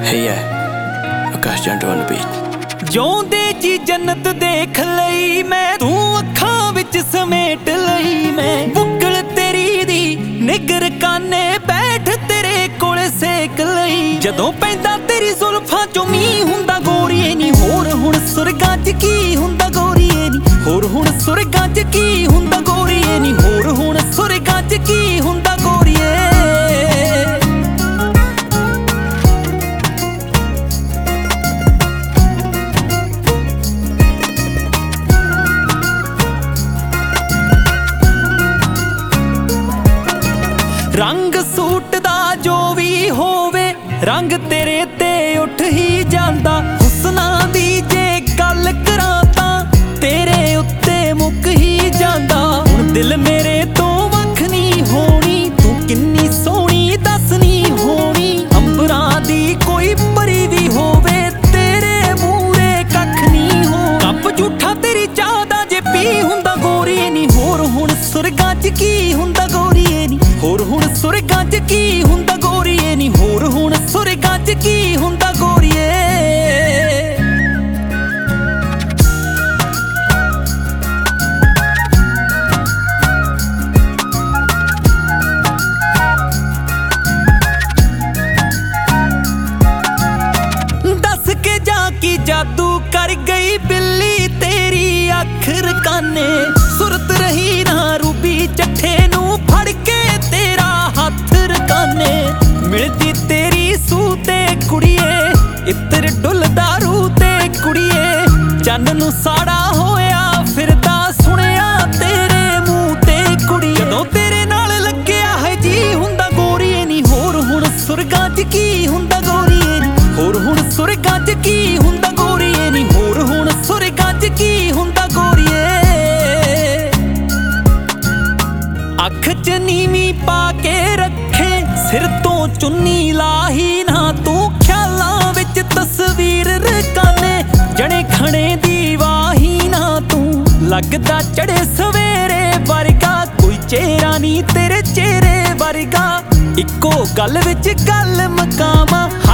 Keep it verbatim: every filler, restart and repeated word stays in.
Hey yeah, Akash Junto on the beat. ਜਿਉਂਦੇ ਜੀ ਜੰਨਤ ਦੇਖ ਲਈ ਮੈਂ, ਤੂੰ ਅੱਖਾਂ ਵਿੱਚ ਸਮੇਟ ਲਈ ਮੈਂ। ਬੁੱਕਲ ਤੇਰੀ ਦੀ ਨਿਗਰ ਕਾਨੇ ਬੈਠ ਤੇਰੇ ਕੋਲ ਸੇਕ ਲਈ। ਜਦੋਂ ਪੈਂਦਾ ਤੇਰੀ ਜ਼ੁਲਫਾਂ ਚੋਂ ਮੀਂਹ ਹੁੰਦਾ ਗੋਰੀਏ ਨੀ, ਹੋਰ ਹੁਣ ਸੁਰਗਾਂ 'ਚ ਕੀ ਹੁੰਦਾ ਗੋਰੀਏ ਨੀ, ਹੋਰ ਹੁਣ ਸੁਰਗਾਂ 'ਚ ਕੀ ਹੁੰਦਾ ਗੋਰੀਏ ਨੀ, ਹੋਰ ਹੁਣ ਸੁਰਗਾਂ 'ਚ ਕੀ ਹੁੰਦਾ ਗੋਰੀਏ। ਰੰਗ ਸੂਟ ਦਾ ਜੋ ਵੀ ਹੋਵੇ, ਰੰਗ ਤੇਰੇ ਤੇ ਉੱਠ ਹੀ ਜਾਂਦਾ। ਹੁਸਨਾਂ ਦੀ ਜੇ ਗੱਲ ਕਰਾਂ ਤਾਂ ਤੇਰੇ ਉੱਤੇ ਮੁੱਕ ਹੀ ਜਾਂਦਾ। ਹੁਣ ਦਿਲ ਮੇਰੇ ਤੋਂ ਵੱਖ ਨਹੀਂ ਹੋਣੀ, ਤੂੰ ਕਿੰਨੀ ਸੋਹਣੀ ਦੱਸ ਨਹੀਂ ਹੋਣੀ। ਅੰਬਰਾਂ ਦੀ ਕੋਈ ਪਰੀ ਵੀ ਹੋਵੇ, ਤੇਰੇ ਮੂਹਰੇ ਕੱਖ ਨਹੀਂ ਹੋ। ਕੱਪ ਝੂਠਾ ਤੇਰੀ ਚਾਹ ਦਾ ਜੇ ਪੀ ਹੁੰਦਾ ਗੋਰੀਏ ਨੀ, ਹੋਰ ਹੁਣ ਸੁਰਗਾਂ 'ਚ ਕੀ ਹੁੰਦਾ ਗੋਰੀਏ ਨੀ, ਹੋਰ ਹੁਣ ਸੁਰਗਾਂ 'ਚ ਕੀ ਹੁੰਦਾ ਗੋਰੀਏ ਨੀ, ਹੋਰ ਹੁਣ ਸੁਰਗਾਂ 'ਚ ਕੀ ਹੁੰਦਾ ਗੋਰੀਏ। ਦੱਸ ਕੇ ਜਾ ਕੀ ਜਾਦੂ ਕਰ ਗਈ ਬਿੱਲੀ ਤੇਰੀ ਅੱਖ ਰਕਾਨੇ। ਸੁਰਤ ਰਹੀ ਨਾ ਰੂਬੀ ਚੱਠੇ ਨੂੰ ਫੜ ਕੇ ਤੇਰਾ ਹੱਥ ਰਕਾਨੇ। ਮਿਲਦੀ ਤੇਰੀ ਸੂਹ ਤੇ ਕੁੜੀਏ, ਇੱਤਰ ਡੁੱਲਦਾ ਰੂਹ ਤੇ ਕੁੜੀਏ। ਚੰਨ ਨੂੰ ਸਾੜਾ ਹੋਇਆ ਫਿਰਦਾ ਸੁਣਿਆ ਤੇਰੇ ਮੂੰਹ ਤੇ ਕੁੜੀਏ। ਜਦੋਂ ਤੇਰੇ ਨਾਲ ਲੱਗਿਆ ਹੈ ਜੀ ਹੁੰਦਾ ਗੋਰੀਏ ਨੀ, ਹੋਰ ਹੁਣ ਸੁਰਗਾਂ 'ਚ ਕੀ ਹੁੰਦਾ ਗੋਰੀਏ ਨੀ, ਹੋਰ ਹੁਣ ਸੁਰਗਾਂ 'ਚ ਕੀ ਹੁੰਦਾ ਗੋਰੀਏ ਨੀ, ਹੋਰ ਹੁਣ ਸੁਰਗਾਂ 'ਚ ਕੀ ਹੁੰਦਾ ਗੋਰੀਏ। ਅੱਖ 'ਚ ਨੀਵੀਂ ਪਾ ਕੇ ਰੱਖੇ, ਸਿਰ ਤੋਂ ਚੁੰਨੀ ਲਾਹੀ ਨਾ ਤੂੰ। ਖਿਆਲਾਂ ਵਿੱਚ ਤਸਵੀਰ ਰਕਾਨੇ, ਜਣੇ ਖਣੇ ਦੀ ਵਾਹੀ ਨਾ ਤੂੰ। ਲੱਗਦਾ ਚੜੇ ਸਵੇਰੇ ਵਰਗਾ, ਕੋਈ ਚਿਹਰਾ ਨਹੀਂ ਤੇਰੇ ਚਿਹਰੇ ਵਰਗਾ। ਇੱਕੋ ਗੱਲ ਵਿੱਚ ਗੱਲ ਮਕਾਵਾਂ